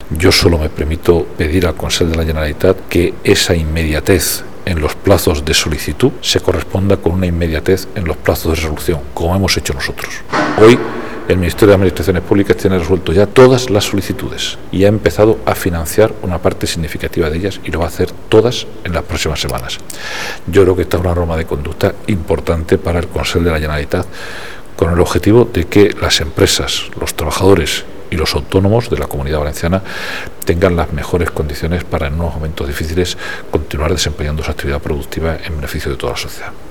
Yo solo me permito pedir al Consell de la Generalitat que esa inmediatez en los plazos de solicitud se corresponda con una inmediatez en los plazos de resolución, como hemos hecho nosotros. Hoy el Ministerio de Administraciones Públicas tiene resuelto ya todas las solicitudes y ha empezado a financiar una parte significativa de ellas y lo va a hacer todas en las próximas semanas. Yo creo que esta es una norma de conducta importante para el Consell de la Generalitat, con el objetivo de que las empresas, los trabajadores y los autónomos de la Comunidad Valenciana tengan las mejores condiciones para en unos momentos difíciles continuar desempeñando su actividad productiva en beneficio de toda la sociedad.